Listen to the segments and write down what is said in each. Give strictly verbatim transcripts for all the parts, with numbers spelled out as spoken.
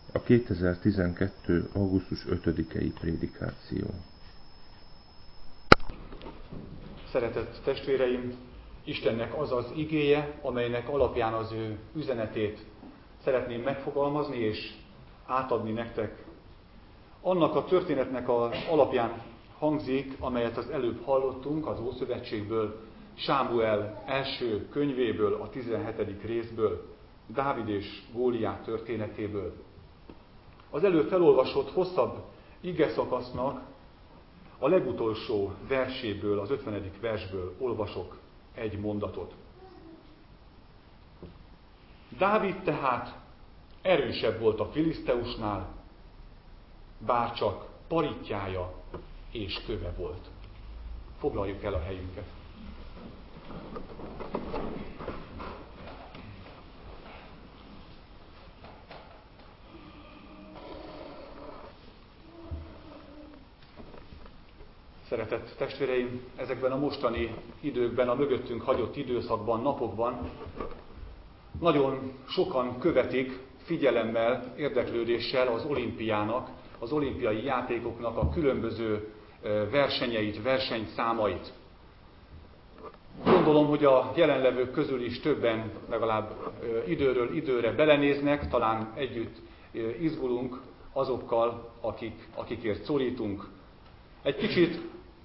A kétezer-tizenkettő. augusztus ötödikei prédikáció. Szeretett testvéreim, Istennek az az igéje, amelynek alapján az ő üzenetét szeretném megfogalmazni és átadni nektek. Annak a történetnek az alapján hangzik, amelyet az előbb hallottunk az Ószövetségből, Sámuel első könyvéből, a tizenhetedik részből, Dávid és Góliát történetéből. Az előbb felolvasott hosszabb igeszakasznak a legutolsó verséből, az ötvenedik versből olvasok egy mondatot. Dávid tehát erősebb volt a filiszteusnál, bárcsak parittyája és köve volt. Foglaljuk el a helyünket. Szeretett testvéreim, ezekben a mostani időkben, a mögöttünk hagyott időszakban, napokban nagyon sokan követik figyelemmel, érdeklődéssel az olimpiának, az olimpiai játékoknak a különböző versenyeit, versenyszámait. Gondolom, hogy a jelenlevők közül is többen legalább időről időre belenéznek, talán együtt izgulunk azokkal, akik, akikért szólítunk. Egy kicsit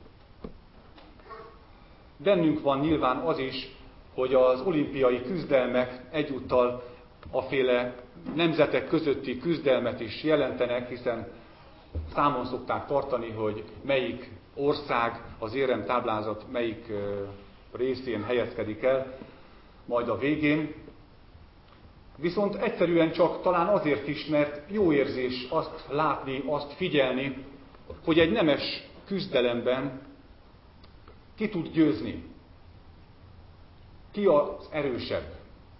bennünk van nyilván az is, hogy az olimpiai küzdelmek egyúttal aféle nemzetek közötti küzdelmet is jelentenek, hiszen számon szokták tartani, hogy melyik ország az éremtáblázat melyik részén helyezkedik el majd a végén. Viszont egyszerűen csak talán azért is, mert jó érzés azt látni, azt figyelni, hogy egy nemes küzdelemben ki tud győzni. Ki az erősebb,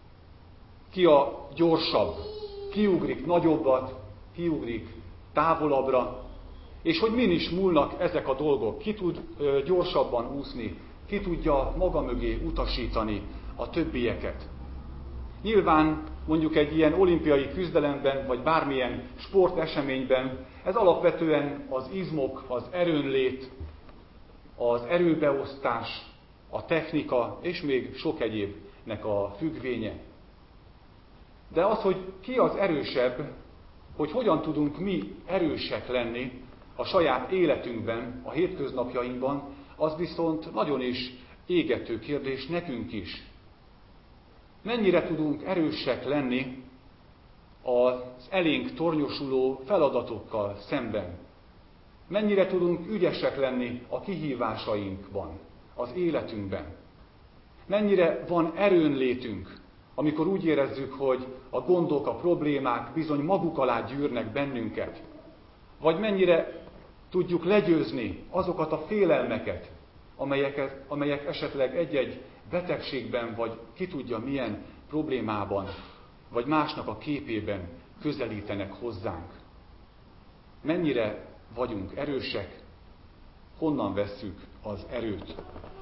ki a gyorsabb, ki ugrik nagyobbat, ki ugrik távolabbra, és hogy min is múlnak ezek a dolgok, ki tud gyorsabban úszni, ki tudja maga mögé utasítani a többieket. Nyilván mondjuk egy ilyen olimpiai küzdelemben, vagy bármilyen sporteseményben ez alapvetően az izmok, az erőnlét, az erőbeosztás, a technika, és még sok egyébnek a függvénye. De az, hogy ki az erősebb, hogy hogyan tudunk mi erősek lenni a saját életünkben, a hétköznapjainkban, az viszont nagyon is égető kérdés nekünk is. Mennyire tudunk erősek lenni az elénk tornyosuló feladatokkal szemben? Mennyire tudunk ügyesek lenni a kihívásainkban, az életünkben? Mennyire van erőnlétünk, amikor úgy érezzük, hogy a gondok, a problémák bizony maguk alá gyűrnek bennünket? Vagy mennyire tudjuk legyőzni azokat a félelmeket, amelyek, amelyek esetleg egy-egy betegségben, vagy ki tudja milyen problémában, vagy másnak a képében közelítenek hozzánk? Mennyire vagyunk erősek? Honnan vesszük az erőt?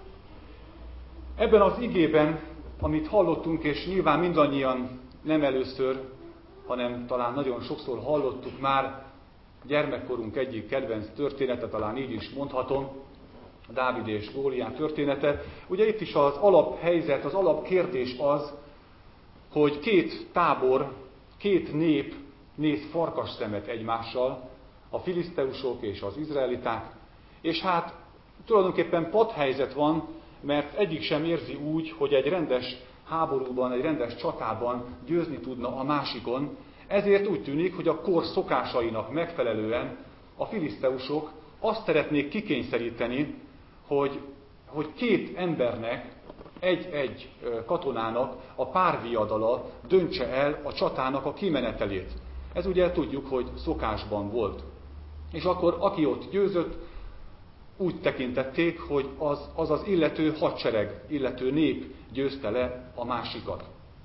Ebben az igében, amit hallottunk, és nyilván mindannyian nem először, hanem talán nagyon sokszor hallottuk már, gyermekkorunk egyik kedvenc története, talán így is mondhatom, Dávid és Góliát története. Ugye itt is az alaphelyzet, az alapkérdés az, hogy két tábor, két nép néz farkas szemet egymással, a filiszteusok és az izraeliták, és hát tulajdonképpen patthelyzet van, mert egyik sem érzi úgy, hogy egy rendes háborúban, egy rendes csatában győzni tudna a másikon, ezért úgy tűnik, hogy a kor szokásainak megfelelően a filiszteusok azt szeretnék kikényszeríteni, hogy, hogy két embernek, egy-egy katonának a párviadala döntse el a csatának a kimenetelét. Ez ugye tudjuk, hogy szokásban volt. És akkor aki ott győzött, úgy tekintették, hogy az az, az illető hadsereg, illető nép győzte le a másikat.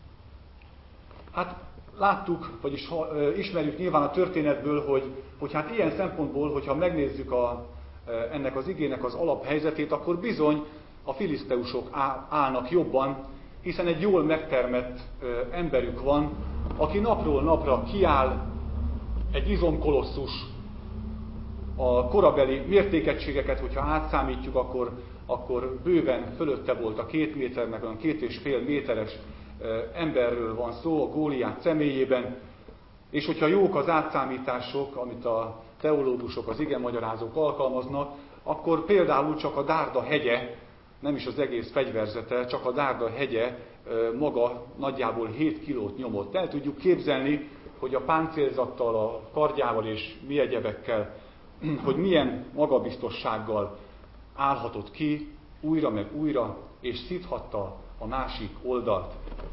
Hát láttuk, vagyis ismerjük nyilván a történetből, hogy, hogy hát ilyen szempontból, hogyha megnézzük a, ennek az igének az alaphelyzetét, akkor bizony a filiszteusok állnak jobban, hiszen egy jól megtermett emberük van, aki napról napra kiáll, egy izomkolosszus. A korabeli mértékegységeket, hogyha átszámítjuk, akkor, akkor bőven fölötte volt a két méternek, olyan két és fél méteres emberről van szó a Góliát személyében, és hogyha jók az átszámítások, amit a teológusok, az igemagyarázók alkalmaznak, akkor például csak a Dárda hegye, nem is az egész fegyverzete, csak a Dárda hegye maga nagyjából hét kilót nyomott. El tudjuk képzelni, hogy a páncélzattal, a kardjával és mi egyebekkel, hogy milyen magabiztossággal állhatott ki újra meg újra, és szíthatta a másik oldalt.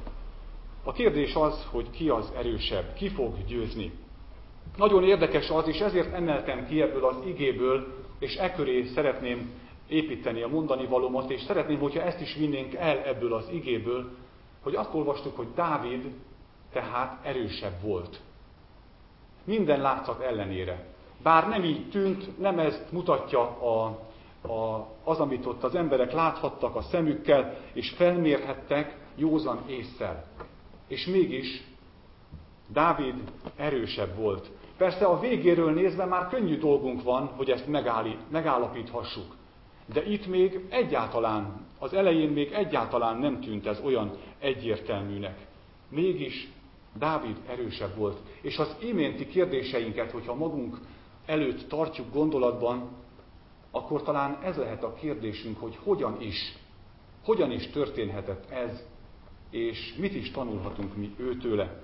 A kérdés az, hogy ki az erősebb, ki fog győzni. Nagyon érdekes az, és ezért emeltem ki ebből az igéből, és e köré szeretném építeni a mondani valómat, és szeretném, hogyha ezt is vinnénk el ebből az igéből, hogy azt olvastuk, hogy Dávid tehát erősebb volt. Minden látszat ellenére. Bár nem így tűnt, nem ezt mutatja a, a, az, amit ott az emberek láthattak a szemükkel, és felmérhettek józan ésszel. És mégis Dávid erősebb volt. Persze a végéről nézve már könnyű dolgunk van, hogy ezt megállít, megállapíthassuk. De itt még egyáltalán, az elején még egyáltalán nem tűnt ez olyan egyértelműnek. Mégis Dávid erősebb volt. És az iménti kérdéseinket, hogyha magunk előtt tartjuk gondolatban, akkor talán ez lehet a kérdésünk, hogy hogyan is, hogyan is történhetett ez, és mit is tanulhatunk mi őtőle.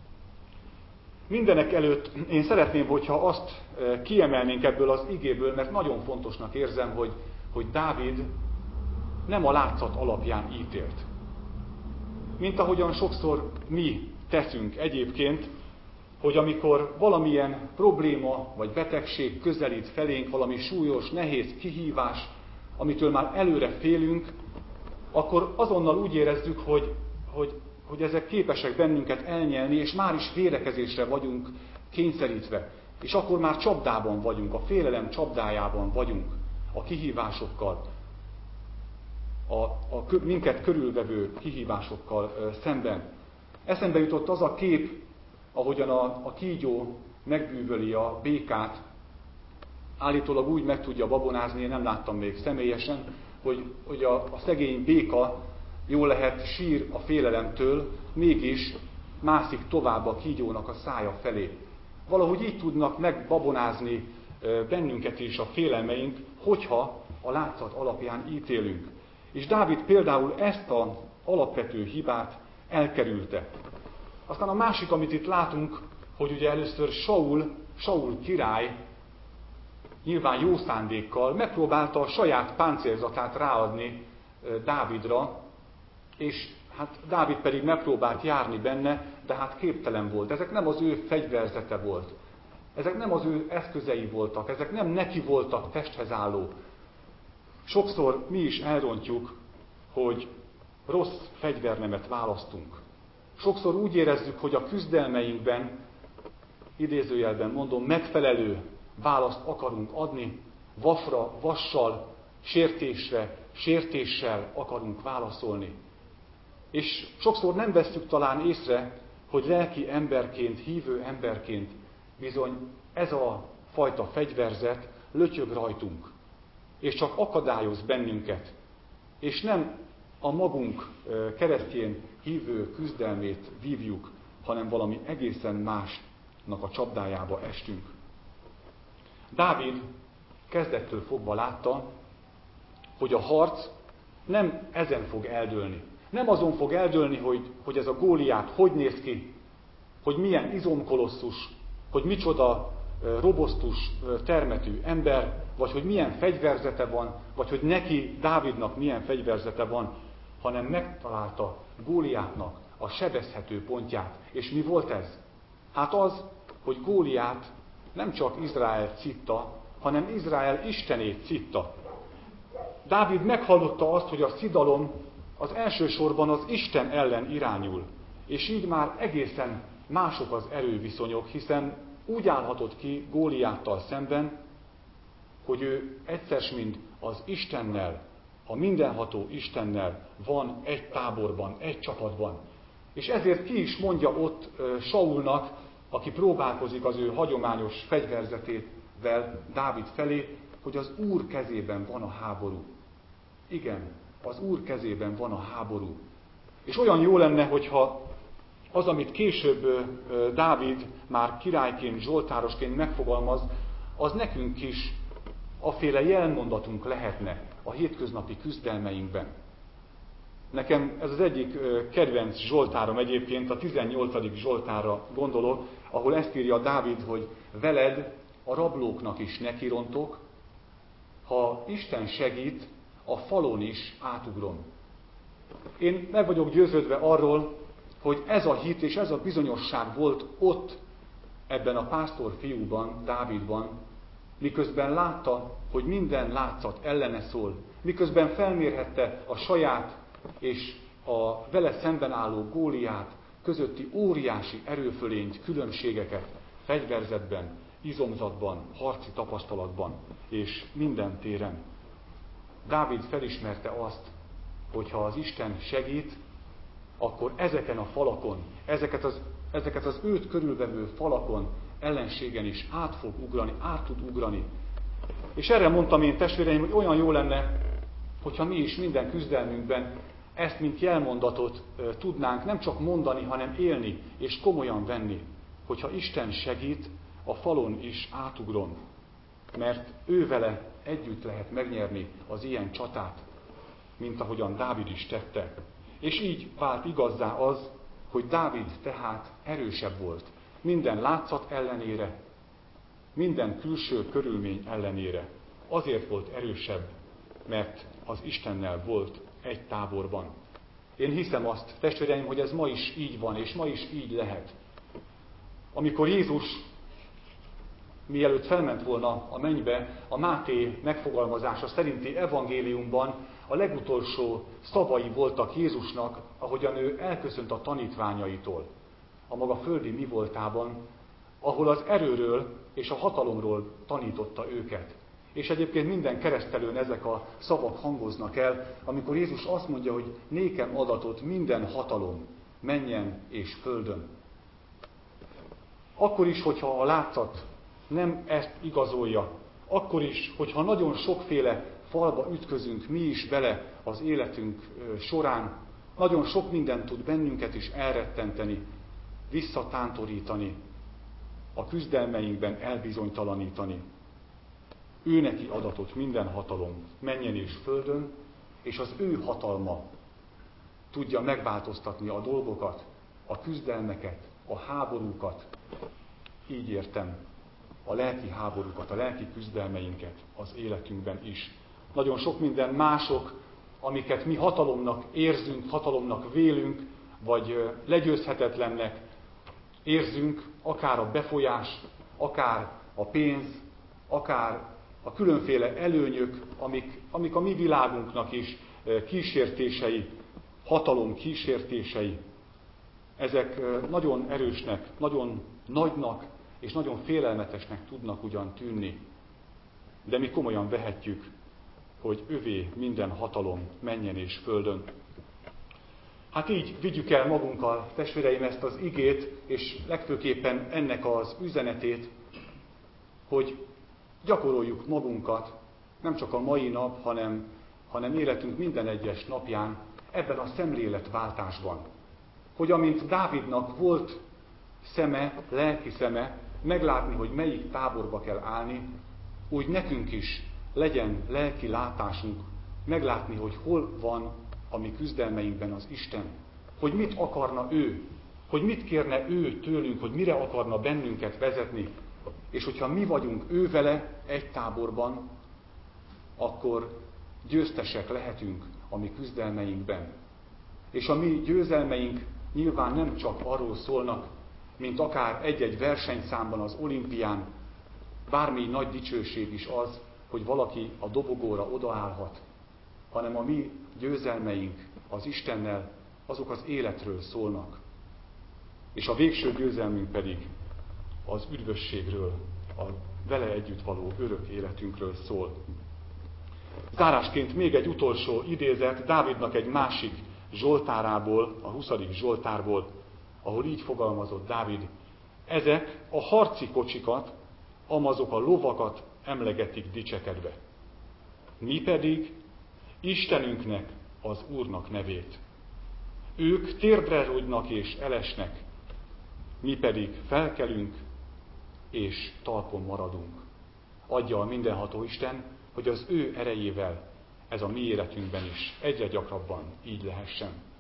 Mindenek előtt én szeretném, hogyha azt kiemelnénk ebből az igéből, mert nagyon fontosnak érzem, hogy, hogy Dávid nem a látszat alapján ítélt. Mint ahogyan sokszor mi teszünk egyébként, hogy amikor valamilyen probléma vagy betegség közelít felénk, valami súlyos, nehéz kihívás, amitől már előre félünk, akkor azonnal úgy érezzük, hogy, hogy, hogy ezek képesek bennünket elnyelni, és már is védekezésre vagyunk kényszerítve. És akkor már csapdában vagyunk, a félelem csapdájában vagyunk a kihívásokkal, a, a minket körülvevő kihívásokkal szemben. Eszembe jutott az a kép, ahogyan a, a kígyó megbűvöli a békát, állítólag úgy meg tudja babonázni, én nem láttam még személyesen, hogy, hogy a, a szegény béka jól lehet sír a félelemtől, mégis mászik tovább a kígyónak a szája felé. Valahogy így tudnak megbabonázni bennünket is a félelmeink, hogyha a látszat alapján ítélünk. És Dávid például ezt az alapvető hibát elkerülte. Aztán a másik, amit itt látunk, hogy ugye először Saul, Saul király nyilván jó szándékkal megpróbálta a saját páncélzatát ráadni Dávidra, és hát Dávid pedig megpróbált járni benne, de hát képtelen volt. Ezek nem az ő fegyverzete volt. Ezek nem az ő eszközei voltak, ezek nem neki voltak testhez álló. Sokszor mi is elrontjuk, hogy rossz fegyvernemet választunk. Sokszor úgy érezzük, hogy a küzdelmeinkben, idézőjelben mondom, megfelelő választ akarunk adni, vasra, vassal, sértésre, sértéssel akarunk válaszolni. És sokszor nem vesszük talán észre, hogy lelki emberként, hívő emberként bizony ez a fajta fegyverzet lötyög rajtunk, és csak akadályoz bennünket, és nem a magunk keresztjén hívő küzdelmét vívjuk, hanem valami egészen másnak a csapdájába estünk. Dávid kezdettől fogva látta, hogy a harc nem ezen fog eldőlni. Nem azon fog eldőlni, hogy, hogy ez a Góliát hogy néz ki, hogy milyen izomkolosszus, hogy micsoda robosztus termetű ember, vagy hogy milyen fegyverzete van, vagy hogy neki, Dávidnak milyen fegyverzete van, hanem megtalálta Góliátnak a sebezhető pontját. És mi volt ez? Hát az, hogy Góliát nem csak Izrael citta, hanem Izrael istenét citta. Dávid meghallotta azt, hogy a szidalom az elsősorban az Isten ellen irányul, és így már egészen mások az erőviszonyok, hiszen úgy állhatott ki Góliáttal szemben, hogy ő egyszer mind az Istennel, a mindenható Istennel van egy táborban, egy csapatban. És ezért ki is mondja ott Saulnak aki próbálkozik az ő hagyományos fegyverzetével Dávid felé, hogy az Úr kezében van a háború. Igen, az Úr kezében van a háború. És olyan jó lenne, hogyha az, amit később Dávid már királyként, zsoltárosként megfogalmaz, az nekünk is aféle jelmondatunk lehetne a hétköznapi küzdelmeinkben. Nekem ez az egyik kedvenc zsoltárom egyébként, a tizennyolcadik zsoltárra gondolok, ahol ezt írja Dávid, hogy veled a rablóknak is nekirontok, ha Isten segít, a falon is átugrom. Én meg vagyok győződve arról, hogy ez a hit és ez a bizonyosság volt ott, ebben a pásztor fiúban, Dávidban, miközben látta, hogy minden látszat ellene szól, miközben felmérhette a saját és a vele szemben álló Góliát közötti óriási erőfölényt, különbségeket fegyverzetben, izomzatban, harci tapasztalatban és minden téren. Dávid felismerte azt, hogy ha az Isten segít, akkor ezeken a falakon, ezeket az, ezeket az őt körülvevő falakon, ellenségen is át fog ugrani, át tud ugrani. És erre mondtam én, testvéreim, hogy olyan jó lenne, hogyha mi is minden küzdelmünkben ezt, mint jelmondatot e, tudnánk nem csak mondani, hanem élni és komolyan venni. Hogyha Isten segít, a falon is átugrom, mert ő vele együtt lehet megnyerni az ilyen csatát, mint ahogyan Dávid is tette. És így vált igazzá az, hogy Dávid tehát erősebb volt. Minden látszat ellenére, minden külső körülmény ellenére. Azért volt erősebb, mert az Istennel volt egy táborban. Én hiszem azt, testvéreim, hogy ez ma is így van, és ma is így lehet. Amikor Jézus, mielőtt felment volna a mennybe, a Máté megfogalmazása szerinti evangéliumban a legutolsó szavai voltak Jézusnak, ahogyan ő elköszönt a tanítványaitól, a maga földi mi voltában, ahol az erőről és a hatalomról tanította őket. És egyébként minden keresztelőn ezek a szavak hangoznak el, amikor Jézus azt mondja, hogy nékem adatott minden hatalom, mennyen és földön. Akkor is, hogyha a látszat nem ezt igazolja, akkor is, hogyha nagyon sokféle falba ütközünk mi is bele az életünk során, nagyon sok mindent tud bennünket is elrettenteni, visszatántorítani, a küzdelmeinkben elbizonytalanítani. Ő neki adatott minden hatalom, mennyen és földön, és az ő hatalma tudja megváltoztatni a dolgokat, a küzdelmeket, a háborúkat. Így értem, a lelki háborúkat, a lelki küzdelmeinket az életünkben is. Nagyon sok minden mások, amiket mi hatalomnak érzünk, hatalomnak vélünk, vagy legyőzhetetlennek érzünk, akár a befolyás, akár a pénz, akár a különféle előnyök, amik, amik a mi világunknak is kísértései, hatalom kísértései. Ezek nagyon erősnek, nagyon nagynak és nagyon félelmetesnek tudnak ugyan tűnni, de mi komolyan vehetjük, hogy övé minden hatalom mennyen és földön. Hát így vigyük el magunkkal, testvéreim, ezt az igét, és legfőképpen ennek az üzenetét, hogy gyakoroljuk magunkat, nem csak a mai nap, hanem, hanem életünk minden egyes napján ebben a szemléletváltásban. Hogy amint Dávidnak volt szeme, lelki szeme, meglátni, hogy melyik táborba kell állni, úgy nekünk is legyen lelki látásunk, meglátni, hogy hol van a mi küzdelmeinkben az Isten. Hogy mit akarna ő, hogy mit kérne ő tőlünk, hogy mire akarna bennünket vezetni. És hogyha mi vagyunk ő vele egy táborban, akkor győztesek lehetünk a mi küzdelmeinkben. És a mi győzelmeink nyilván nem csak arról szólnak, mint akár egy-egy versenyszámban az olimpián, bármi nagy dicsőség is az, hogy valaki a dobogóra odaállhat, hanem a mi győzelmeink az Istennel, azok az életről szólnak. És a végső győzelmünk pedig az üdvösségről, a vele együtt való örök életünkről szól. Zárásként még egy utolsó idézet Dávidnak egy másik zsoltárából, a huszadik zsoltárból, ahol így fogalmazott Dávid: Ezek a harci kocsikat, amazok a lovakat emlegetik dicsekedve. Mi pedig Istenünknek, az Úrnak nevét. Ők térdre rúgynak és elesnek, mi pedig felkelünk és talpon maradunk. Adja a mindenható Isten, hogy az ő erejével ez a mi életünkben is egyre gyakrabban így lehessen.